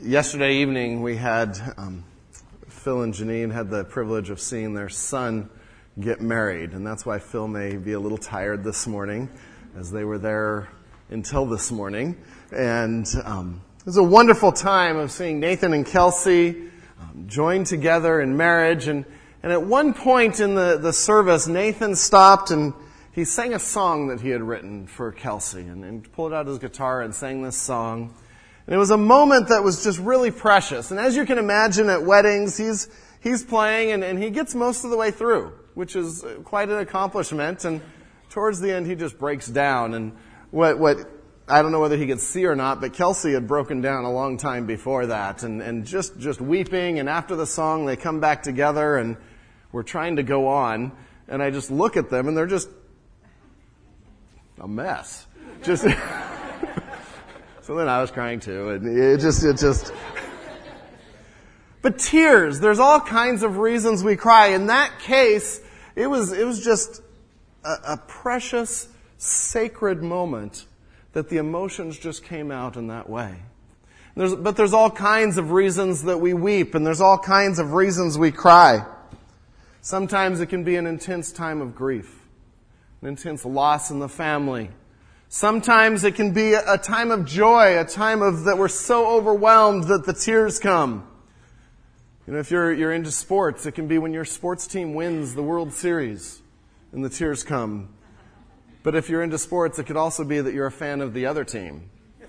Yesterday evening, we had Phil and Janine had the privilege of seeing their son get married, and that's why Phil may be a little tired this morning, as they were there until this morning. And it was a wonderful time of seeing Nathan and Kelsey joined together in marriage. And at one point in the service, Nathan stopped and he sang a song that he had written for Kelsey, and pulled out his guitar and sang this song. And it was a moment that was just really precious. And as you can imagine at weddings, he's playing and he gets most of the way through, which is quite an accomplishment. And towards the end, he just breaks down. And what I don't know whether he could see or not, but Kelsey had broken down a long time before that, and just weeping. And after the song, they come back together and we're trying to go on. And I just look at them and they're just a mess. Just. So then I was crying too, and it just. But tears, there's all kinds of reasons we cry. In that case, it was just a precious, sacred moment that the emotions just came out in that way. But there's all kinds of reasons that we weep, and there's all kinds of reasons we cry. Sometimes it can be an intense time of grief, an intense loss in the family. Sometimes it can be a time of joy, a time of that we're so overwhelmed that the tears come. You know, if you're into sports, it can be when your sports team wins the World Series and the tears come. But if you're into sports, it could also be that you're a fan of the other team.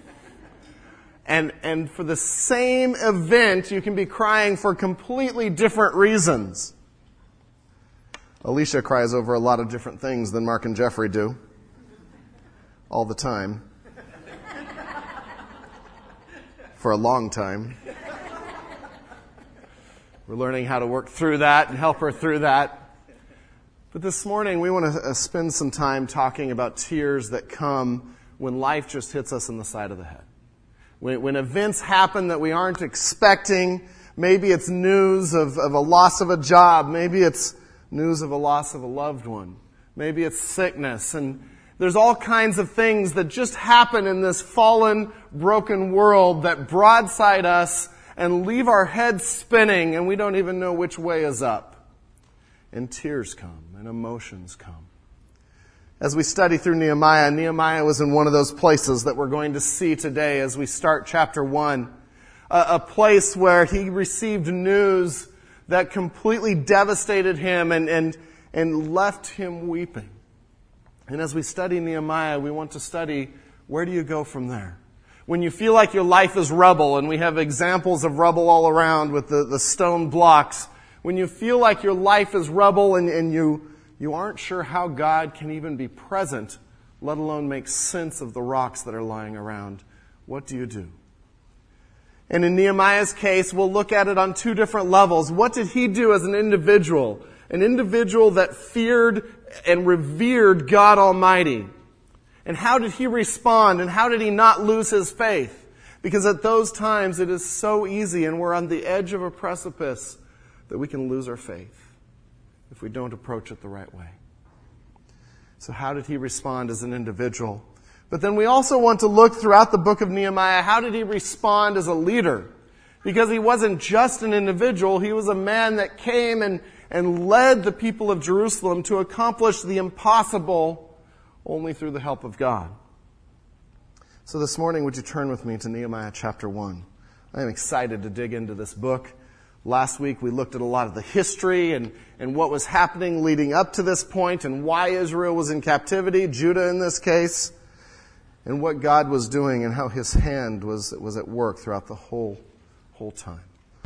And for the same event, you can be crying for completely different reasons. Alicia cries over a lot of different things than Mark and Jeffrey do. All the time. For a long time. We're learning how to work through that and help her through that. But this morning we want to spend some time talking about tears that come when life just hits us in the side of the head. When events happen that we aren't expecting, maybe it's news of a loss of a job, maybe it's news of a loss of a loved one, maybe it's sickness, and there's all kinds of things that just happen in this fallen, broken world that broadside us and leave our heads spinning, and we don't even know which way is up. And tears come, and emotions come. As we study through Nehemiah, Nehemiah was in one of those places that we're going to see today as we start chapter 1. A place where he received news that completely devastated him and left him weeping. And as we study Nehemiah, we want to study, where do you go from there? When you feel like your life is rubble, and we have examples of rubble all around with the stone blocks. When you feel like your life is rubble and you aren't sure how God can even be present, let alone make sense of the rocks that are lying around, what do you do? And in Nehemiah's case, we'll look at it on two different levels. What did he do as an individual? An individual that feared and revered God Almighty. And how did he respond? And how did he not lose his faith? Because at those times it is so easy, and we're on the edge of a precipice, that we can lose our faith if we don't approach it the right way. So how did he respond as an individual? But then we also want to look throughout the book of Nehemiah, how did he respond as a leader? Because he wasn't just an individual, he was a man that came and led the people of Jerusalem to accomplish the impossible only through the help of God. So this morning, would you turn with me to Nehemiah chapter 1? I am excited to dig into this book. Last week we looked at a lot of the history and what was happening leading up to this point and why Israel was in captivity, Judah in this case, and what God was doing and how his hand was at work throughout the whole time.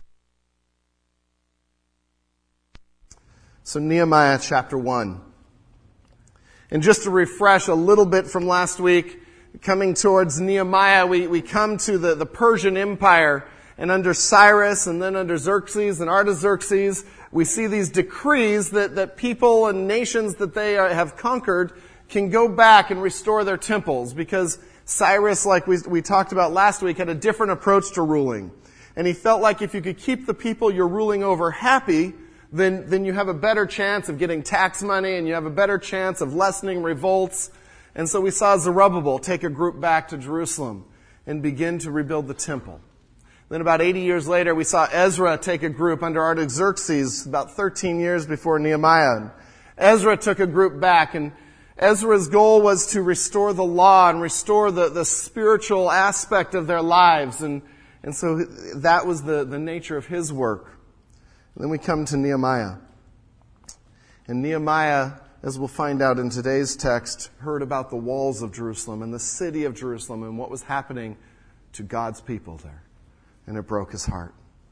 So Nehemiah chapter 1. And just to refresh a little bit from last week, coming towards Nehemiah, we come to the Persian Empire. And under Cyrus and then under Xerxes and Artaxerxes, we see these decrees that people and nations that they have conquered can go back and restore their temples. Because Cyrus, like we talked about last week, had a different approach to ruling. And he felt like if you could keep the people you're ruling over happy, then you have a better chance of getting tax money and you have a better chance of lessening revolts. And so we saw Zerubbabel take a group back to Jerusalem and begin to rebuild the temple. Then about 80 years later, we saw Ezra take a group under Artaxerxes about 13 years before Nehemiah. And Ezra took a group back, and Ezra's goal was to restore the law and restore the spiritual aspect of their lives. And so that was the nature of his work. And then we come to Nehemiah. And Nehemiah, as we'll find out in today's text, heard about the walls of Jerusalem and the city of Jerusalem and what was happening to God's people there. And it broke his heart.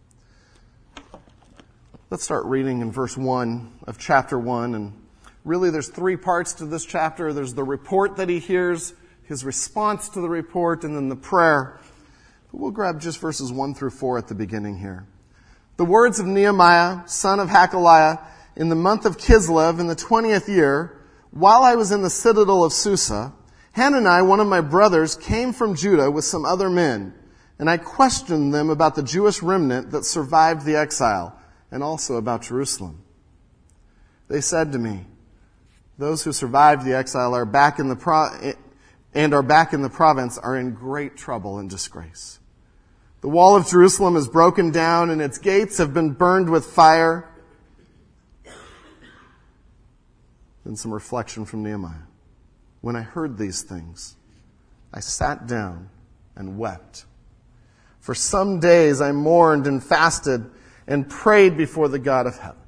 Let's start reading in verse 1 of chapter 1. And really there's 3 parts to this chapter. There's the report that he hears, his response to the report, and then the prayer. But we'll grab just verses 1 through 4 at the beginning here. The words of Nehemiah, son of Hakaliah, in the month of Kislev, in the 20th year, while I was in the citadel of Susa, Hanani, one of my brothers, came from Judah with some other men, and I questioned them about the Jewish remnant that survived the exile, and also about Jerusalem. They said to me, those who survived the exile are back in the province are in great trouble and disgrace. The wall of Jerusalem is broken down, and its gates have been burned with fire. Then some reflection from Nehemiah. When I heard these things, I sat down and wept. For some days I mourned and fasted and prayed before the God of heaven.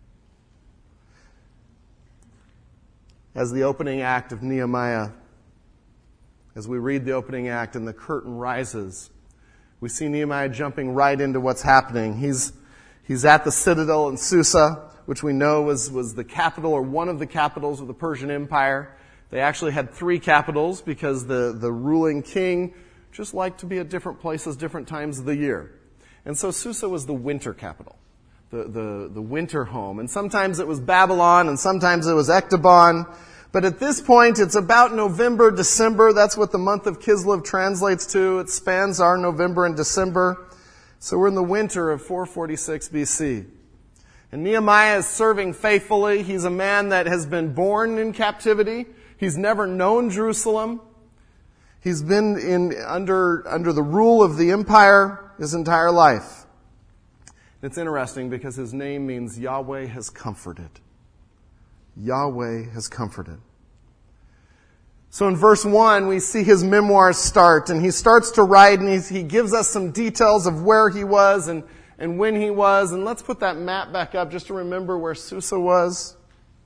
As the opening act of Nehemiah, as we read the opening act and the curtain rises, we see Nehemiah jumping right into what's happening. He's at the citadel in Susa, which we know was the capital or one of the capitals of the Persian Empire. They actually had 3 capitals because the ruling king just liked to be at different places, different times of the year. And so Susa was the winter capital, the winter home. And sometimes it was Babylon and sometimes it was Ecbatana. But at this point, it's about November, December. That's what the month of Kislev translates to. It spans our November and December. So we're in the winter of 446 BC. And Nehemiah is serving faithfully. He's a man that has been born in captivity. He's never known Jerusalem. He's been under the rule of the empire his entire life. And it's interesting because his name means Yahweh has comforted. Yahweh has comforted. So in verse 1, we see his memoirs start, and he starts to write, and he gives us some details of where he was and when he was. And let's put that map back up just to remember where Susa was.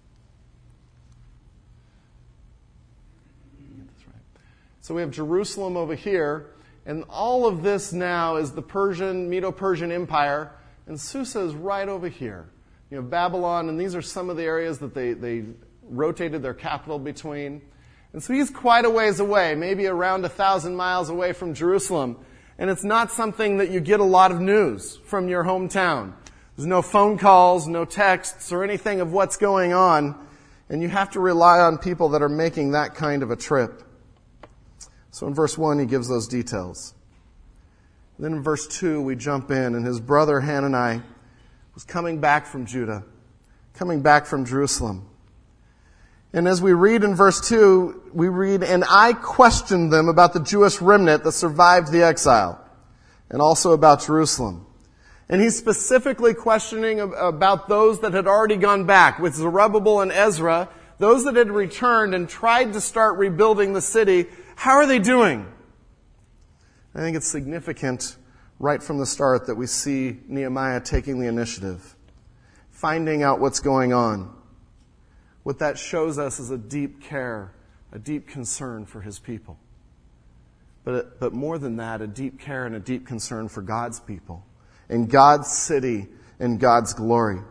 So we have Jerusalem over here, and all of this now is the Medo-Persian Empire, and Susa is right over here. You know, Babylon, and these are some of the areas that they rotated their capital between. And so he's quite a ways away, maybe around 1,000 miles away from Jerusalem. And it's not something that you get a lot of news from your hometown. There's no phone calls, no texts, or anything of what's going on. And you have to rely on people that are making that kind of a trip. So in verse 1, he gives those details. Then in verse 2, we jump in, and his brother Hanani was coming back from Judah, coming back from Jerusalem. And as we read in verse 2, we read, and I questioned them about the Jewish remnant that survived the exile, and also about Jerusalem. And he's specifically questioning about those that had already gone back, with Zerubbabel and Ezra, those that had returned and tried to start rebuilding the city. How are they doing? I think it's significant right from the start that we see Nehemiah taking the initiative, finding out what's going on. What that shows us is a deep care, a deep concern for his people. But more than that, a deep care and a deep concern for God's people and God's city and God's glory.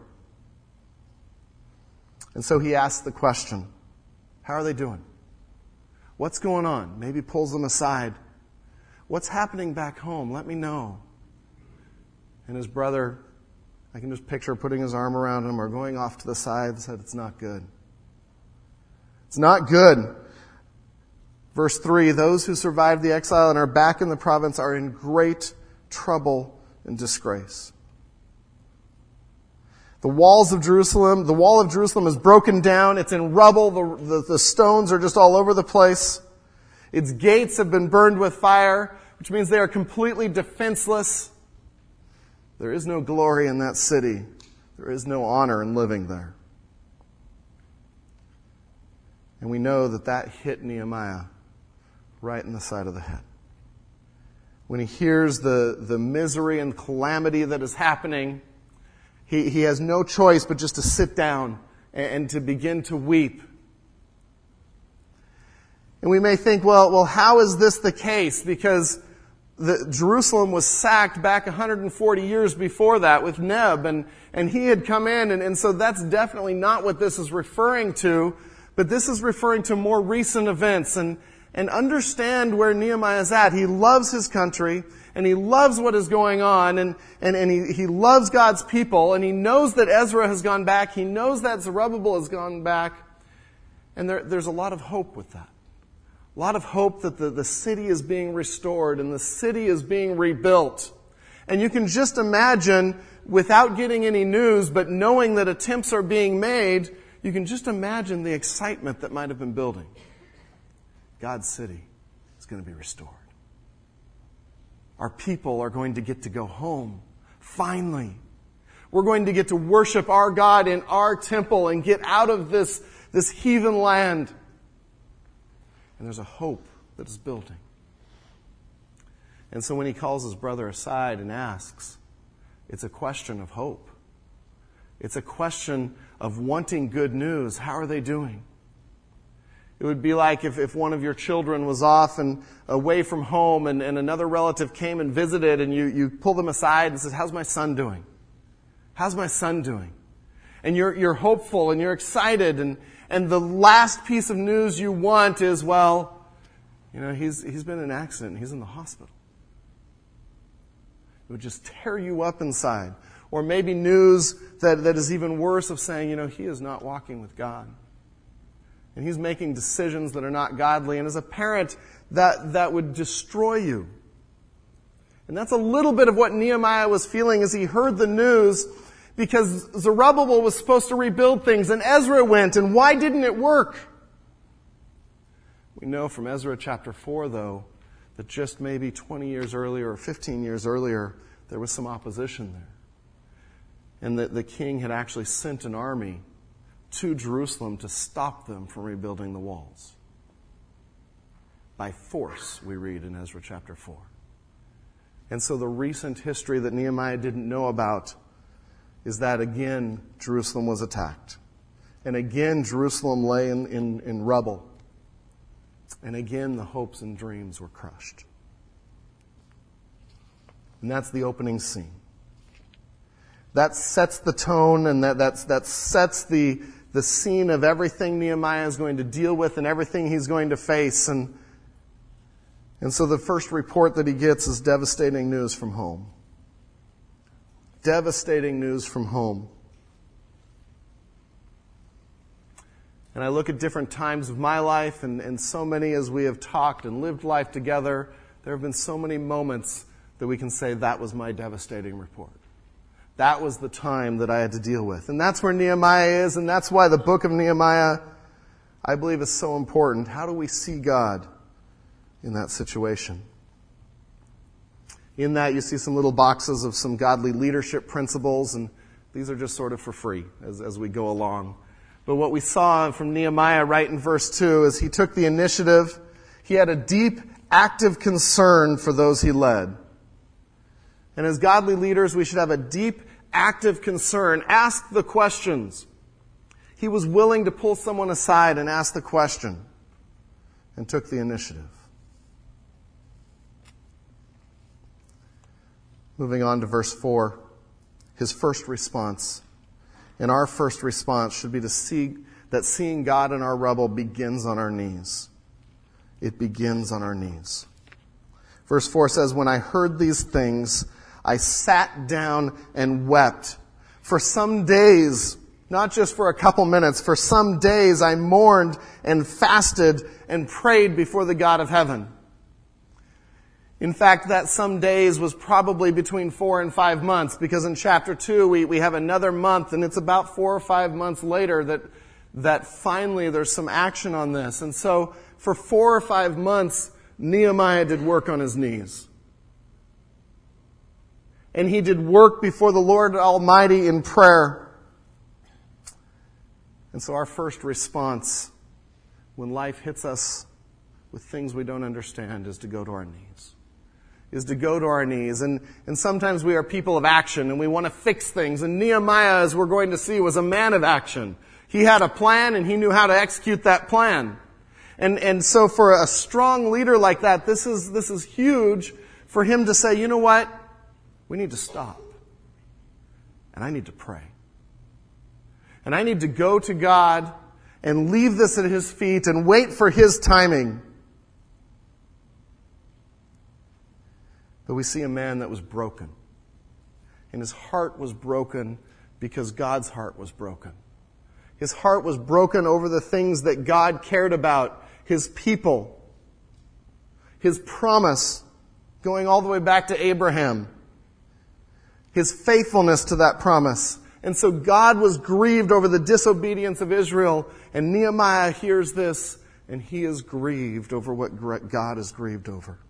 And so he asks the question, how are they doing? What's going on? Maybe pulls them aside. What's happening back home? Let me know. And his brother, I can just picture putting his arm around him or going off to the side and said, it's not good. It's not good. Verse 3, those who survived the exile and are back in the province are in great trouble and disgrace. The wall of Jerusalem is broken down. It's in rubble. The stones are just all over the place. Its gates have been burned with fire, which means they are completely defenseless. There is no glory in that city. There is no honor in living there. And we know that that hit Nehemiah right in the side of the head. When he hears the misery and calamity that is happening, he has no choice but just to sit down and to begin to weep. And we may think, well, how is this the case? Because Jerusalem was sacked back 140 years before that with Neb, and he had come in, and so that's definitely not what this is referring to, but this is referring to more recent events, and understand where Nehemiah is at. He loves his country, and he loves what is going on, and he loves God's people, and he knows that Ezra has gone back, he knows that Zerubbabel has gone back, and there's a lot of hope with that. A lot of hope that the city is being restored and the city is being rebuilt. And you can just imagine, without getting any news, but knowing that attempts are being made, you can just imagine the excitement that might have been building. God's city is going to be restored. Our people are going to get to go home, finally. We're going to get to worship our God in our temple and get out of this heathen land. And there's a hope that is building. And so when he calls his brother aside and asks, it's a question of hope. It's a question of wanting good news. How are they doing? It would be like if one of your children was off and away from home and another relative came and visited and you pull them aside and says, how's my son doing? How's my son doing? And you're hopeful and you're excited and the last piece of news you want is, well, he's been in an accident. He's in the hospital. It would just tear you up inside. Or maybe news that is even worse of saying, he is not walking with God. And he's making decisions that are not godly. And as a parent, that would destroy you. And that's a little bit of what Nehemiah was feeling as he heard the news, because Zerubbabel was supposed to rebuild things, and Ezra went, and why didn't it work? We know from Ezra chapter 4, though, that just maybe 20 years earlier or 15 years earlier, there was some opposition there. And that the king had actually sent an army to Jerusalem to stop them from rebuilding the walls. By force, we read in Ezra chapter 4. And so the recent history that Nehemiah didn't know about is that again, Jerusalem was attacked. And again, Jerusalem lay in rubble. And again, the hopes and dreams were crushed. And that's the opening scene. That sets the tone, and that sets the scene of everything Nehemiah is going to deal with and everything he's going to face. And so the first report that he gets is devastating news from home. Devastating news from home. And I look at different times of my life, and so many as we have talked and lived life together, there have been so many moments that we can say that was my devastating report. That was the time that I had to deal with. And that's where Nehemiah is, and that's why the book of Nehemiah, I believe, is so important. How do we see God in that situation? In that, you see some little boxes of some godly leadership principles, and these are just sort of for free as we go along. But what we saw from Nehemiah right in verse 2 is he took the initiative. He had a deep, active concern for those he led. And as godly leaders, we should have a deep, active concern. Ask the questions. He was willing to pull someone aside and ask the question and took the initiative. Moving on to verse 4, his first response. And our first response should be to see that seeing God in our rubble begins on our knees. It begins on our knees. Verse 4 says, when I heard these things, I sat down and wept. For some days, not just for a couple minutes, for some days I mourned and fasted and prayed before the God of heaven. In fact, that some days was probably between 4 and 5 months, because in chapter 2 we have another month, and it's about 4 or 5 months later that finally there's some action on this. And so for 4 or 5 months, Nehemiah did work on his knees. and he did work before the Lord Almighty in prayer. And so our first response when life hits us with things we don't understand is to go to our knees. Is to go to our knees. And sometimes we are people of action and we want to fix things. And Nehemiah, as we're going to see, was a man of action. He had a plan and he knew how to execute that plan. And so for a strong leader like that, this is huge for him to say, you know what? We need to stop. And I need to pray. And I need to go to God and leave this at His feet and wait for His timing. But we see a man that was broken. And his heart was broken because God's heart was broken. His heart was broken over the things that God cared about. His people. His promise, going all the way back to Abraham. His faithfulness to that promise. And so God was grieved over the disobedience of Israel. And Nehemiah hears this, and he is grieved over what God is grieved over.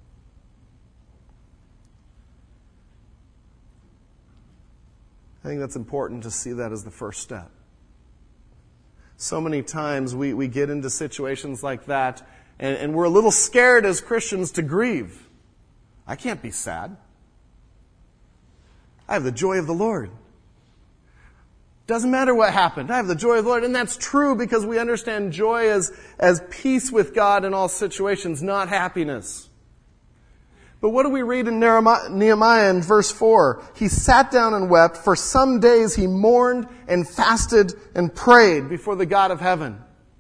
I think that's important to see that as the first step. So many times we get into situations like that, and we're a little scared as Christians to grieve. I can't be sad. I have the joy of the Lord. Doesn't matter what happened. I have the joy of the Lord. And that's true because we understand joy as peace with God in all situations, not happiness. But what do we read in Nehemiah in verse 4? He sat down and wept. For some days he mourned and fasted and prayed before the God of heaven.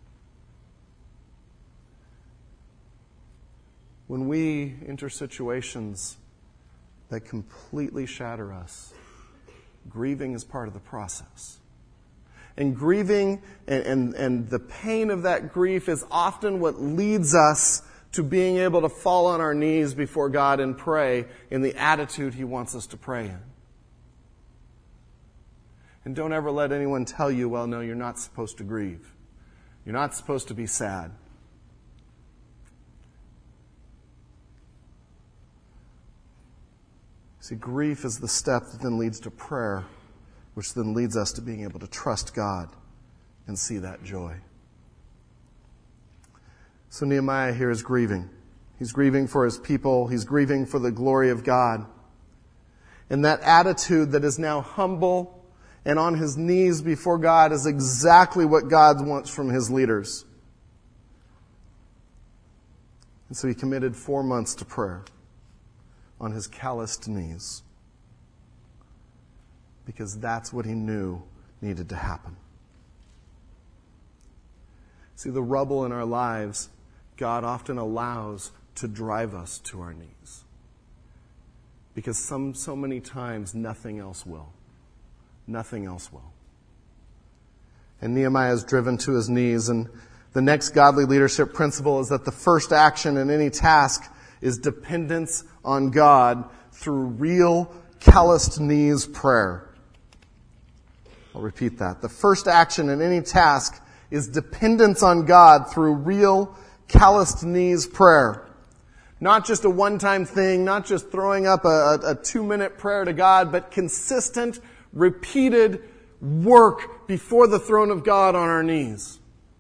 When we enter situations that completely shatter us, grieving is part of the process. And grieving and the pain of that grief is often what leads us to being able to fall on our knees before God and pray in the attitude He wants us to pray in. And don't ever let anyone tell you, well, no, you're not supposed to grieve. You're not supposed to be sad. See, grief is the step that then leads to prayer, which then leads us to being able to trust God and see that joy. So Nehemiah here is grieving. He's grieving for his people. He's grieving for the glory of God. And that attitude that is now humble and on his knees before God is exactly what God wants from his leaders. And so he committed 4 months to prayer on his calloused knees, because that's what he knew needed to happen. See, the rubble in our lives, God often allows to drive us to our knees. Because so many times nothing else will. Nothing else will. And Nehemiah is driven to his knees. And the next godly leadership principle is that the first action in any task is dependence on God through real, calloused knees prayer. I'll repeat that. The first action in any task is dependence on God through real, calloused knees prayer. Not just a one-time thing, not just throwing up a 2-minute prayer to God, but consistent, repeated work before the throne of God on our knees.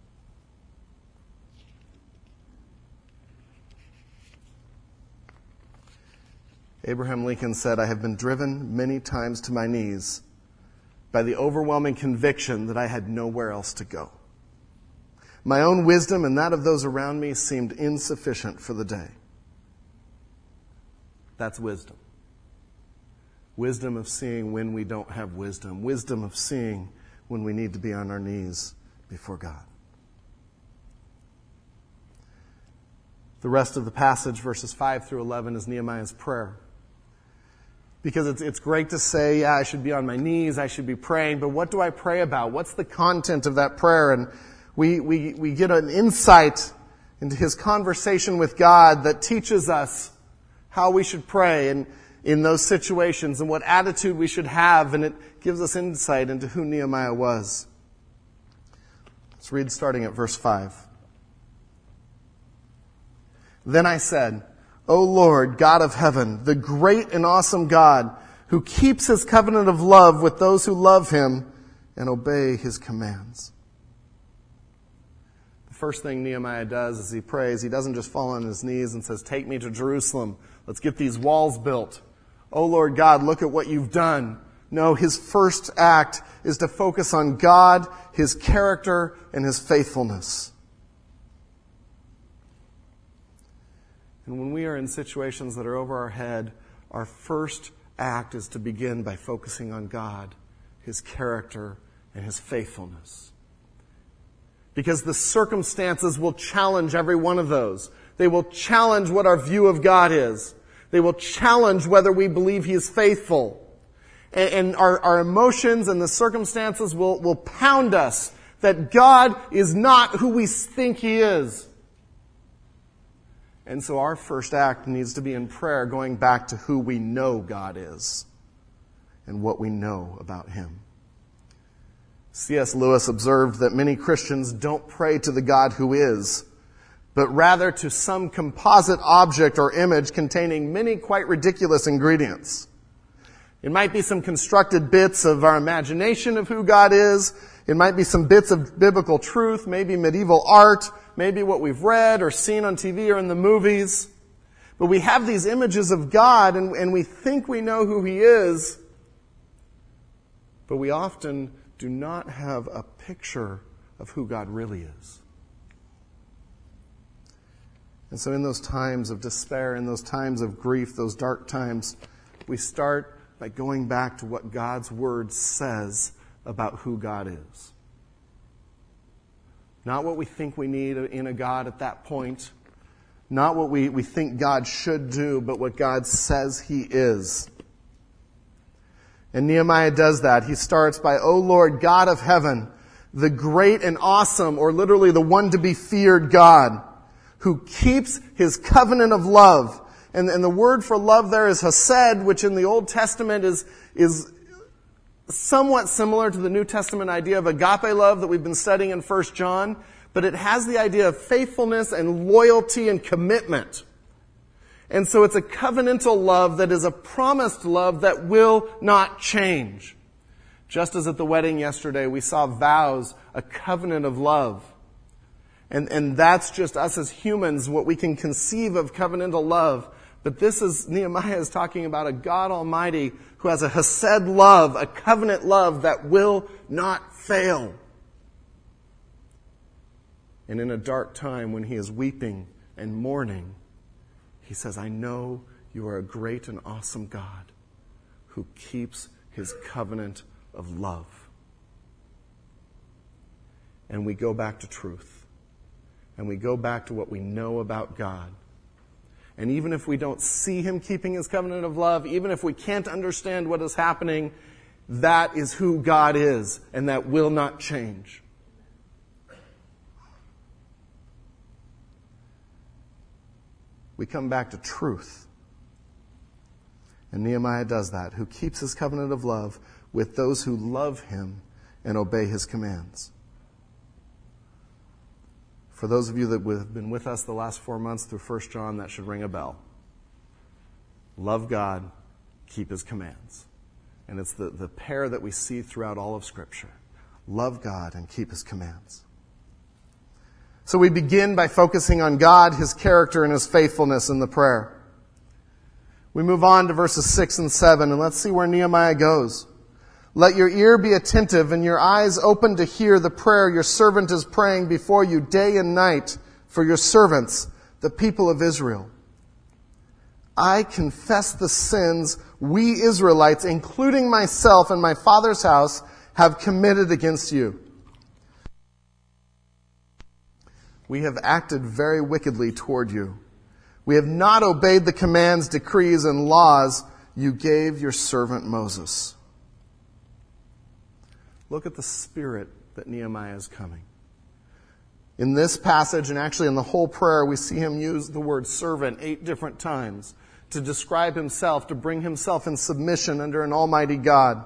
Abraham Lincoln said, "I have been driven many times to my knees by the overwhelming conviction that I had nowhere else to go. My own wisdom and that of those around me seemed insufficient for the day." That's wisdom. Wisdom of seeing when we don't have wisdom. Wisdom of seeing when we need to be on our knees before God. The rest of the passage, verses 5 through 11, is Nehemiah's prayer. Because it's great to say, yeah, I should be on my knees, I should be praying, but what do I pray about? What's the content of that prayer? And we get an insight into his conversation with God that teaches us how we should pray and in those situations and what attitude we should have, and it gives us insight into who Nehemiah was. Let's read starting at verse 5. "Then I said, O Lord, God of heaven, the great and awesome God, who keeps his covenant of love with those who love him and obey his commands. The first thing Nehemiah does is he prays. He doesn't just fall on his knees and says, "Take me to Jerusalem. Let's get these walls built. Oh Lord God, look at what you've done." No, his first act is to focus on God, his character, and his faithfulness. And when we are in situations that are over our head, our first act is to begin by focusing on God, his character, and his faithfulness. Because the circumstances will challenge every one of those. They will challenge what our view of God is. They will challenge whether we believe he is faithful. And our emotions and the circumstances will pound us that God is not who we think he is. And so our first act needs to be in prayer, going back to who we know God is and what we know about him. C.S. Lewis observed that many Christians don't pray to the God who is, but rather to some composite object or image containing many quite ridiculous ingredients. It might be some constructed bits of our imagination of who God is. It might be some bits of biblical truth, maybe medieval art, maybe what we've read or seen on TV or in the movies. But we have these images of God and we think we know who he is, but we often do not have a picture of who God really is. And so in those times of despair, in those times of grief, those dark times, we start by going back to what God's Word says about who God is. Not what we think we need in a God at that point. Not what we think God should do, but what God says he is. And Nehemiah does that. He starts by, "O Lord, God of heaven, the great and awesome," or literally the one to be feared God, who keeps his covenant of love. And the word for love there is hesed, which in the Old Testament is somewhat similar to the New Testament idea of agape love that we've been studying in 1 John, but it has the idea of faithfulness and loyalty and commitment. And so it's a covenantal love that is a promised love that will not change. Just as at the wedding yesterday, we saw vows, a covenant of love. And that's just us as humans, what we can conceive of covenantal love. But Nehemiah is talking about a God Almighty who has a hesed love, a covenant love that will not fail. And in a dark time when he is weeping and mourning, he says, "I know you are a great and awesome God who keeps his covenant of love." And we go back to truth. And we go back to what we know about God. And even if we don't see him keeping his covenant of love, even if we can't understand what is happening, that is who God is, and that will not change. We come back to truth. And Nehemiah does that, who keeps his covenant of love with those who love him and obey his commands. For those of you that have been with us the last 4 months through 1 John, that should ring a bell. Love God, keep his commands. And it's the pair that we see throughout all of Scripture. Love God and keep his commands. So we begin by focusing on God, his character, and his faithfulness in the prayer. We move on to verses 6 and 7, and let's see where Nehemiah goes. "Let your ear be attentive and your eyes open to hear the prayer your servant is praying before you day and night for your servants, the people of Israel. I confess the sins we Israelites, including myself and my father's house, have committed against you. We have acted very wickedly toward you. We have not obeyed the commands, decrees, and laws you gave your servant Moses." Look at the spirit that Nehemiah is coming. In this passage, and actually in the whole prayer, we see him use the word servant 8 different times to describe himself, to bring himself in submission under an almighty God.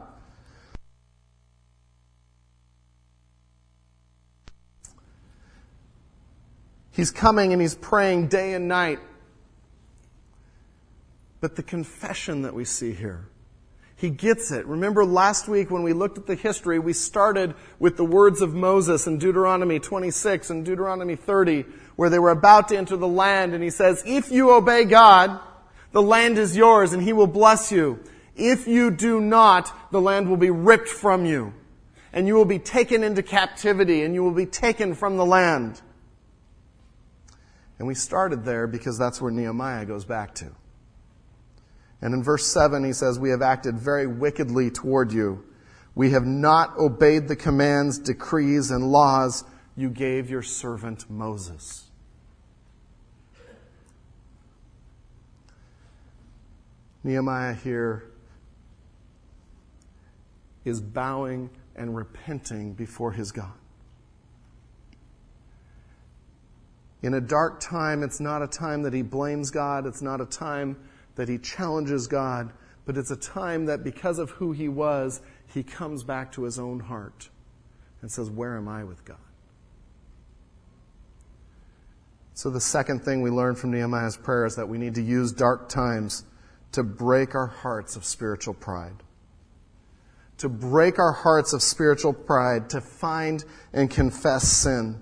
He's coming and he's praying day and night. But the confession that we see here He gets it. Remember last week when we looked at the history, we started with the words of Moses in Deuteronomy 26 and Deuteronomy 30, where they were about to enter the land, and he says, if you obey God, the land is yours and he will bless you. If you do not, the land will be ripped from you, and you will be taken into captivity, and you will be taken from the land. And we started there because that's where Nehemiah goes back to. And in verse 7, he says, we have acted very wickedly toward you. We have not obeyed the commands, decrees, and laws you gave your servant Moses. Nehemiah here is bowing and repenting before his God. In a dark time, it's not a time that he blames God. It's not a time that he challenges God, but it's a time that because of who he was, he comes back to his own heart and says, where am I with God? So the second thing we learn from Nehemiah's prayer is that we need to use dark times to break our hearts of spiritual pride. To break our hearts of spiritual pride, to find and confess sin.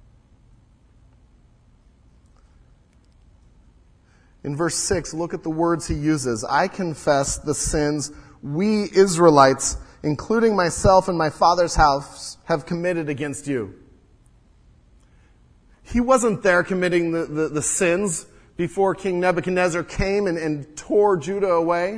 In verse 6, look at the words he uses. I confess the sins we Israelites, including myself and my father's house, have committed against you. He wasn't there committing the sins before King Nebuchadnezzar came and tore Judah away.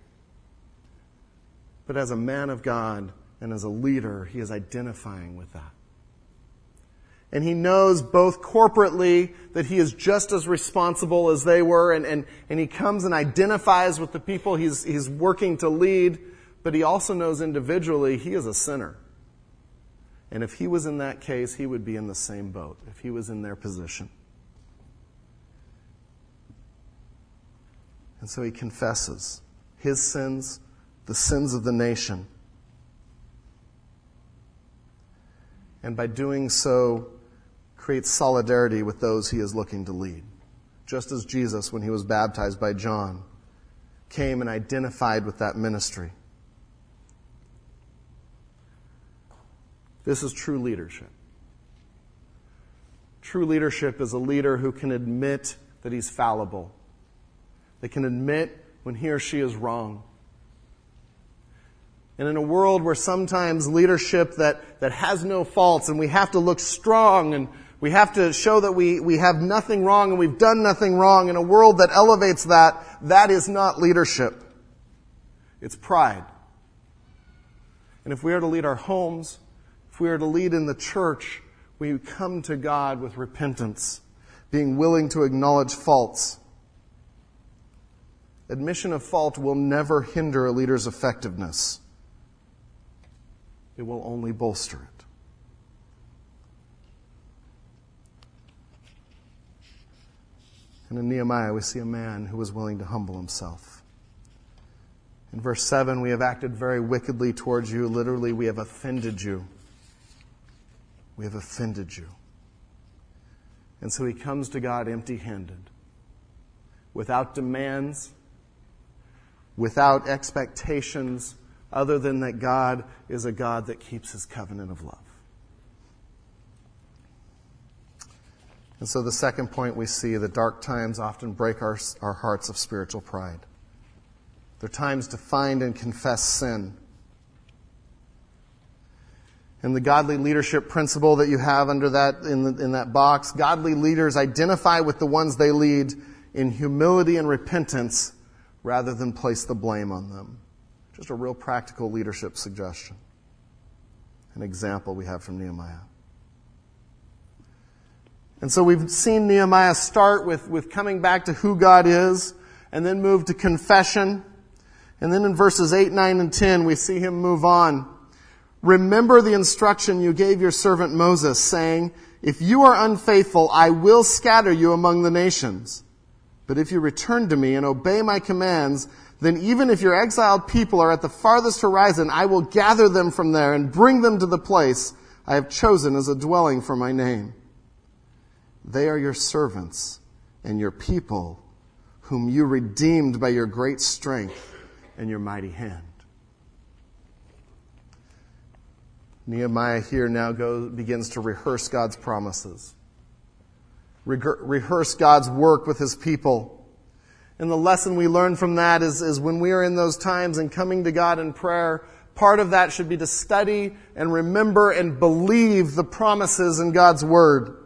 But as a man of God and as a leader, he is identifying with that. And he knows both corporately that he is just as responsible as they were, and he comes and identifies with the people he's working to lead, but he also knows individually he is a sinner. And if he was in that case, he would be in the same boat, if he was in their position. And so he confesses his sins, the sins of the nation. And by doing so, creates solidarity with those he is looking to lead. Just as Jesus, when he was baptized by John, came and identified with that ministry. This is true leadership. True leadership is a leader who can admit that he's fallible. They can admit when he or she is wrong. And in a world where sometimes leadership that has no faults and we have to look strong and we have to show that we have nothing wrong and we've done nothing wrong, in a world that elevates that is not leadership. It's pride. And if we are to lead our homes, if we are to lead in the church, we come to God with repentance, being willing to acknowledge faults. Admission of fault will never hinder a leader's effectiveness. It will only bolster it. And in Nehemiah, we see a man who was willing to humble himself. In verse 7, we have acted very wickedly towards you. Literally, we have offended you. We have offended you. And so he comes to God empty-handed, without demands, without expectations, other than that God is a God that keeps his covenant of love. And so the second point we see, that dark times often break our hearts of spiritual pride. They're times to find and confess sin. And the godly leadership principle that you have under that in that box, godly leaders identify with the ones they lead in humility and repentance rather than place the blame on them. Just a real practical leadership suggestion. An example we have from Nehemiah. And so we've seen Nehemiah start with coming back to who God is, and then move to confession. And then in verses 8, 9, and 10, we see him move on. Remember the instruction you gave your servant Moses, saying, if you are unfaithful, I will scatter you among the nations. But if you return to me and obey my commands, then even if your exiled people are at the farthest horizon, I will gather them from there and bring them to the place I have chosen as a dwelling for my name. They are your servants and your people, whom you redeemed by your great strength and your mighty hand. Nehemiah here now begins to rehearse God's promises. Rehearse God's work with his people. And the lesson we learn from that is when we are in those times and coming to God in prayer, part of that should be to study and remember and believe the promises in God's Word.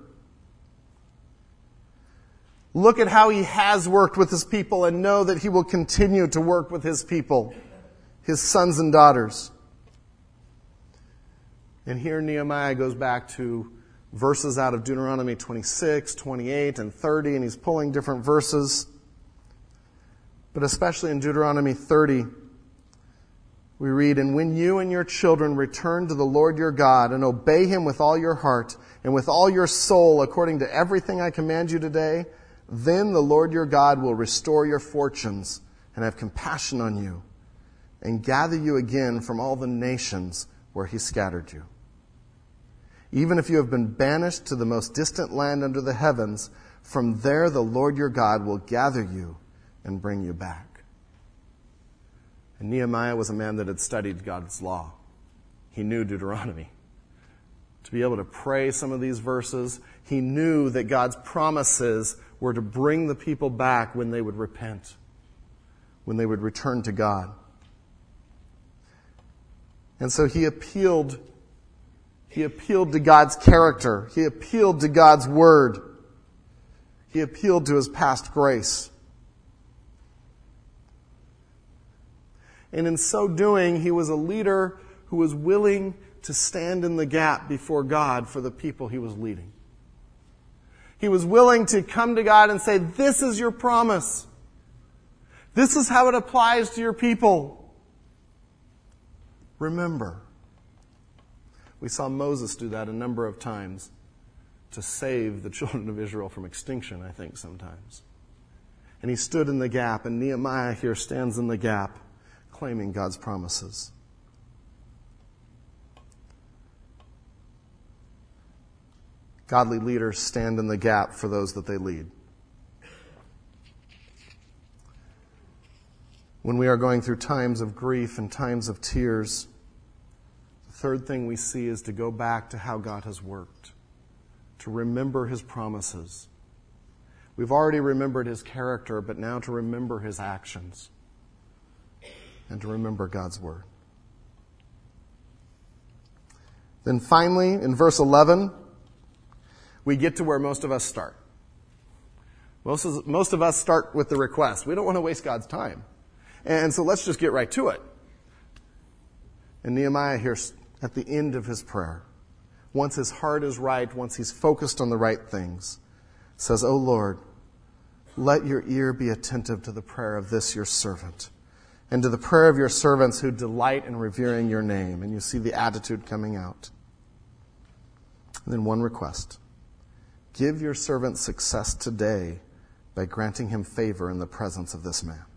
Look at how he has worked with his people and know that he will continue to work with his people, his sons and daughters. And here Nehemiah goes back to verses out of Deuteronomy 26, 28, and 30, and he's pulling different verses. But especially in Deuteronomy 30, we read, "And when you and your children return to the Lord your God and obey him with all your heart and with all your soul according to everything I command you today, then the Lord your God will restore your fortunes and have compassion on you and gather you again from all the nations where he scattered you. Even if you have been banished to the most distant land under the heavens, from there the Lord your God will gather you and bring you back." And Nehemiah was a man that had studied God's law. He knew Deuteronomy. To be able to pray some of these verses, he knew that God's promises were to bring the people back when they would repent, when they would return to God. And so he appealed to God's character. He appealed to God's word. He appealed to his past grace. And in so doing, he was a leader who was willing to stand in the gap before God for the people he was leading. He was willing to come to God and say, "This is your promise. This is how it applies to your people. Remember." We saw Moses do that a number of times to save the children of Israel from extinction, I think, sometimes. And he stood in the gap, and Nehemiah here stands in the gap, claiming God's promises. Godly leaders stand in the gap for those that they lead. When we are going through times of grief and times of tears, the third thing we see is to go back to how God has worked, to remember his promises. We've already remembered his character, but now to remember his actions and to remember God's word. Then finally, in verse 11, we get to where most of us start. Most of us start with the request. We don't want to waste God's time. And so let's just get right to it. And Nehemiah here at the end of his prayer, once his heart is right, once he's focused on the right things, says, "O Lord, let your ear be attentive to the prayer of this your servant, and to the prayer of your servants who delight in revering your name." And you see the attitude coming out. And then one request. Give your servant success today by granting him favor in the presence of this man.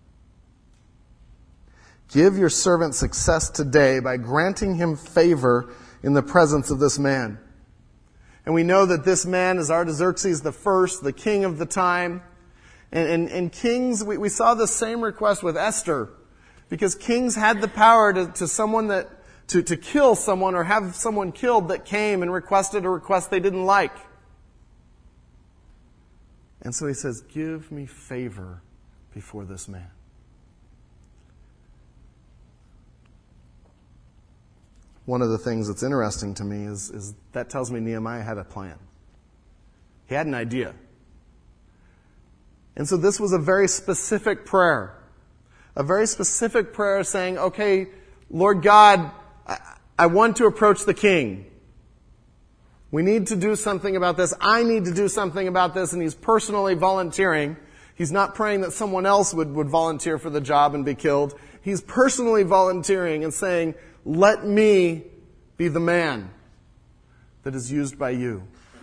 Give your servant success today by granting him favor in the presence of this man. And we know that this man is Artaxerxes I, the king of the time. And kings, we saw the same request with Esther, because kings had the power to kill someone or have someone killed that came and requested a request they didn't like. And so he says, "Give me favor before this man." One of the things that's interesting to me is that tells me Nehemiah had a plan. He had an idea. And so this was a very specific prayer. A very specific prayer saying, "Okay, Lord God, I want to approach the king. We need to do something about this. I need to do something about this." And he's personally volunteering. He's not praying that someone else would volunteer for the job and be killed. He's personally volunteering and saying, "Let me be the man that is used by you.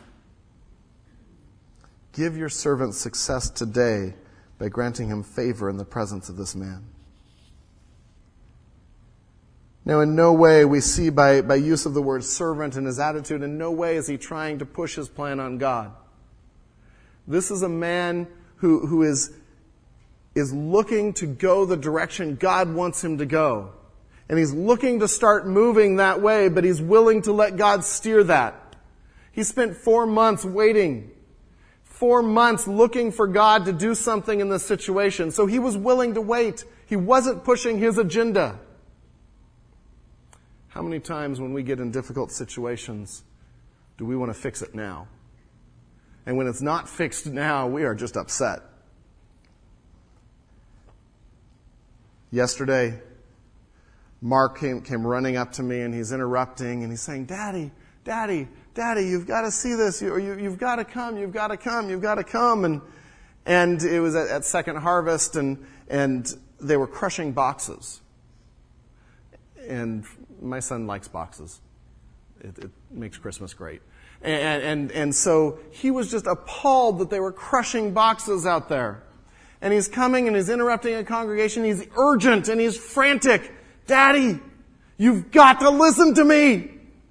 Give your servant success today by granting him favor in the presence of this man." Now, in no way we see by use of the word servant in his attitude, in no way is he trying to push his plan on God. This is a man who is looking to go the direction God wants him to go. And he's looking to start moving that way, but he's willing to let God steer that. He spent 4 months waiting. 4 months looking for God to do something in this situation. So he was willing to wait. He wasn't pushing his agenda. How many times when we get in difficult situations do we want to fix it now? And when it's not fixed now, we are just upset. Yesterday, Mark came running up to me and he's interrupting and he's saying, Daddy, you've got to see this. You've got to come. You've got to come. And it was at Second Harvest and they were crushing boxes. And my son likes boxes. It makes Christmas great. And so he was just appalled that they were crushing boxes out there. And he's coming and he's interrupting a congregation. He's urgent and he's frantic. Daddy, you've got to listen to me.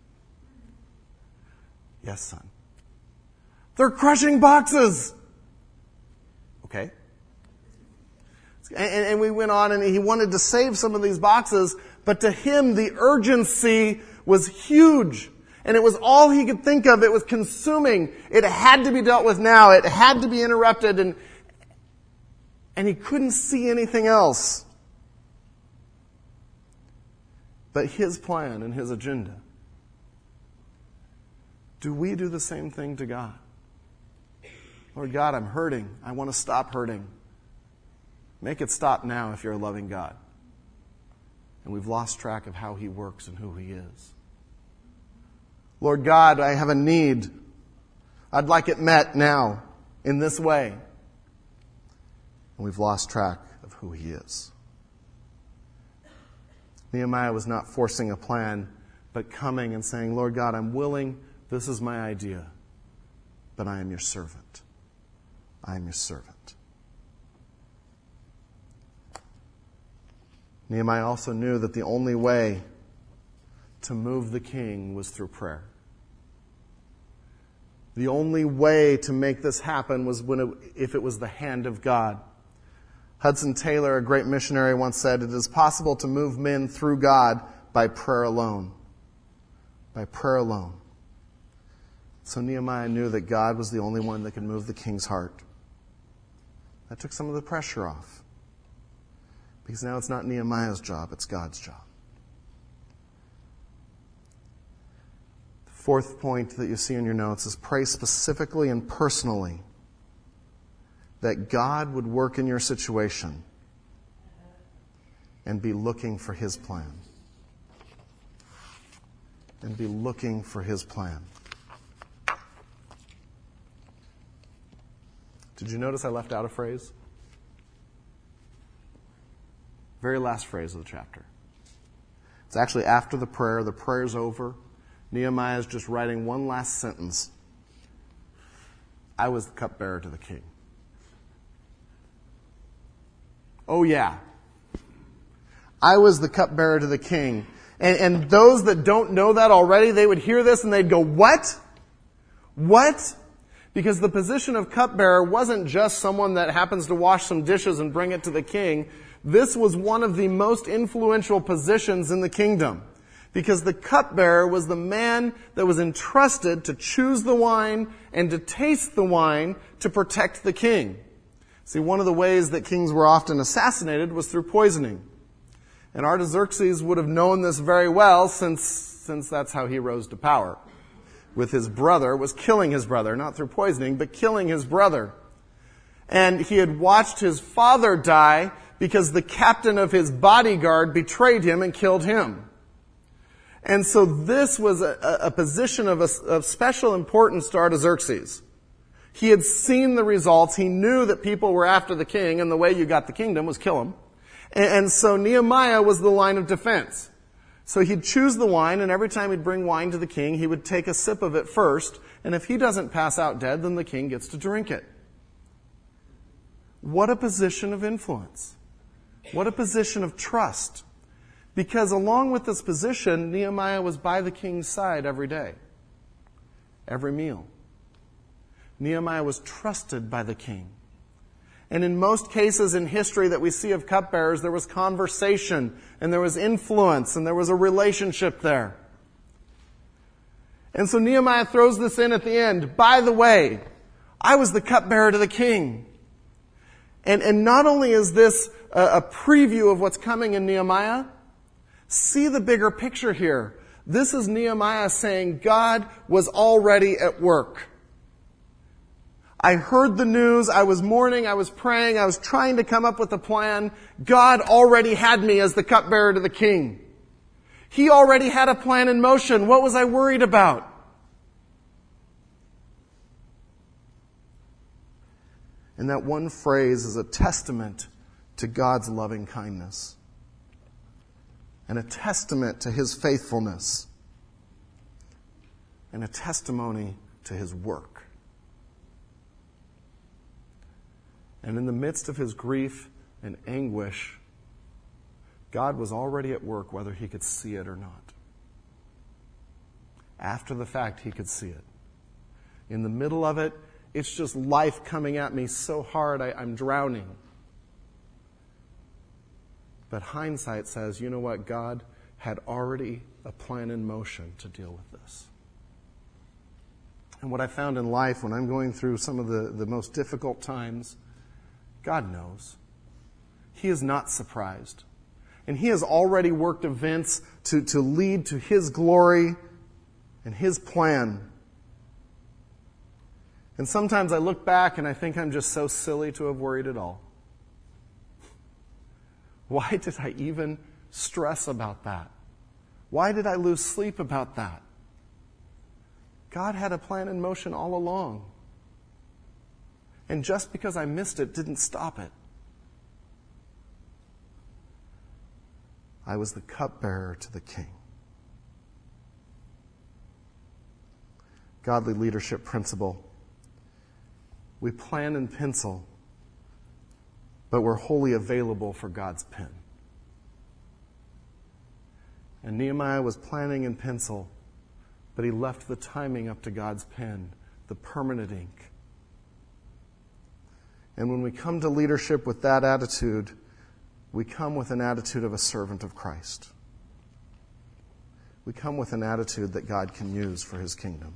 Yes, son. They're crushing boxes. Okay. And we went on and he wanted to save some of these boxes, but to him the urgency was huge. And it was all he could think of. It was consuming. It had to be dealt with now. It had to be interrupted. And he couldn't see anything else but his plan and his agenda. Do we do the same thing to God? Lord God, I'm hurting. I want to stop hurting. Make it stop now if you're a loving God. And we've lost track of how he works and who he is. Lord God, I have a need. I'd like it met now in this way. And we've lost track of who he is. Nehemiah was not forcing a plan, but coming and saying, Lord God, I'm willing. This is my idea, but I am your servant. I am your servant. Nehemiah also knew that the only way to move the king was through prayer. The only way to make this happen was if it was the hand of God. Hudson Taylor, a great missionary, once said, it is possible to move men through God by prayer alone. By prayer alone. So Nehemiah knew that God was the only one that could move the king's heart. That took some of the pressure off. Because now it's not Nehemiah's job, it's God's job. The fourth point that you see in your notes is pray specifically and personally that God would work in your situation and be looking for his plan. And be looking for his plan. Did you notice I left out a phrase? Very last phrase of the chapter. It's actually after the prayer. The prayer's over. Nehemiah is just writing one last sentence. I was the cupbearer to the king. Oh yeah. I was the cupbearer to the king. And those that don't know that already, they would hear this and they'd go, what? What? Because the position of cupbearer wasn't just someone that happens to wash some dishes and bring it to the king. This was one of the most influential positions in the kingdom. Because the cupbearer was the man that was entrusted to choose the wine and to taste the wine to protect the king. See, one of the ways that kings were often assassinated was through poisoning. And Artaxerxes would have known this very well since that's how he rose to power. With his brother, was killing his brother, not through poisoning, but killing his brother. And he had watched his father die because the captain of his bodyguard betrayed him and killed him. And so this was a position of special importance to Artaxerxes. He had seen the results. He knew that people were after the king, and the way you got the kingdom was kill him. And so Nehemiah was the line of defense. So he'd choose the wine, and every time he'd bring wine to the king, he would take a sip of it first, and if he doesn't pass out dead, then the king gets to drink it. What a position of influence. What a position of trust. Because along with this position, Nehemiah was by the king's side every day, every meal. Nehemiah was trusted by the king. And in most cases in history that we see of cupbearers, there was conversation, and there was influence, and there was a relationship there. And so Nehemiah throws this in at the end. By the way, I was the cupbearer to the king. And not only is this a preview of what's coming in Nehemiah, see the bigger picture here. This is Nehemiah saying God was already at work. I heard the news, I was mourning, I was praying, I was trying to come up with a plan. God already had me as the cupbearer to the king. He already had a plan in motion. What was I worried about? And that one phrase is a testament to God's loving kindness and a testament to His faithfulness and a testimony to His work. And in the midst of his grief and anguish, God was already at work whether he could see it or not. After the fact, he could see it. In the middle of it, it's just life coming at me so hard, I'm drowning. But hindsight says, you know what? God had already a plan in motion to deal with this. And what I found in life when I'm going through some of the most difficult times, God knows. He is not surprised. And He has already worked events to lead to His glory and His plan. And sometimes I look back and I think I'm just so silly to have worried at all. Why did I even stress about that? Why did I lose sleep about that? God had a plan in motion all along. And just because I missed it didn't stop it. I was the cupbearer to the king. Godly leadership principle. We plan in pencil, but we're wholly available for God's pen. And Nehemiah was planning in pencil, but he left the timing up to God's pen, the permanent ink. And when we come to leadership with that attitude, we come with an attitude of a servant of Christ. We come with an attitude that God can use for His kingdom.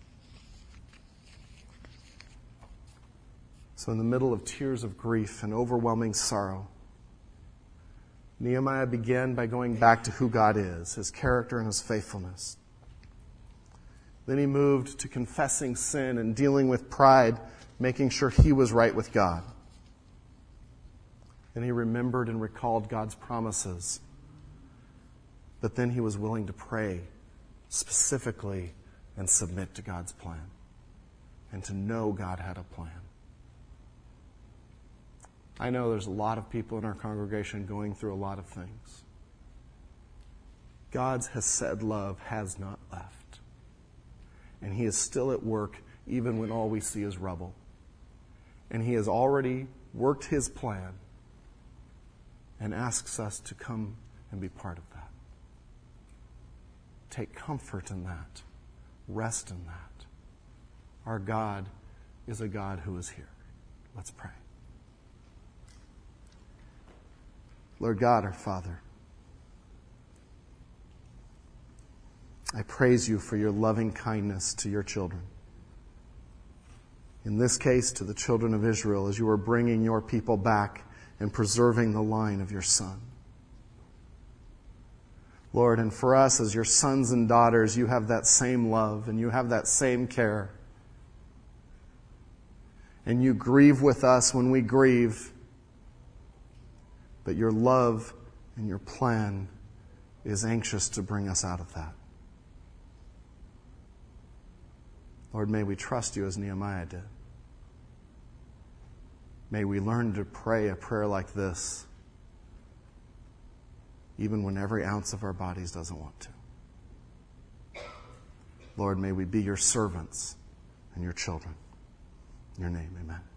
So in the middle of tears of grief and overwhelming sorrow, Nehemiah began by going back to who God is, His character and His faithfulness. Then he moved to confessing sin and dealing with pride, making sure he was right with God. Then he remembered and recalled God's promises. But then he was willing to pray specifically and submit to God's plan and to know God had a plan. I know there's a lot of people in our congregation going through a lot of things. God's Hesed love has not left. And He is still at work even when all we see is rubble. And He has already worked His plan and asks us to come and be part of that. Take comfort in that. Rest in that. Our God is a God who is here. Let's pray. Lord God, our Father, I praise You for Your loving kindness to Your children. In this case, to the children of Israel, as You are bringing Your people back and preserving the line of Your Son. Lord, and for us as Your sons and daughters, You have that same love and You have that same care. And You grieve with us when we grieve. But Your love and Your plan is anxious to bring us out of that. Lord, may we trust You as Nehemiah did. May we learn to pray a prayer like this, even when every ounce of our bodies doesn't want to. Lord, may we be Your servants and Your children. In Your name, amen.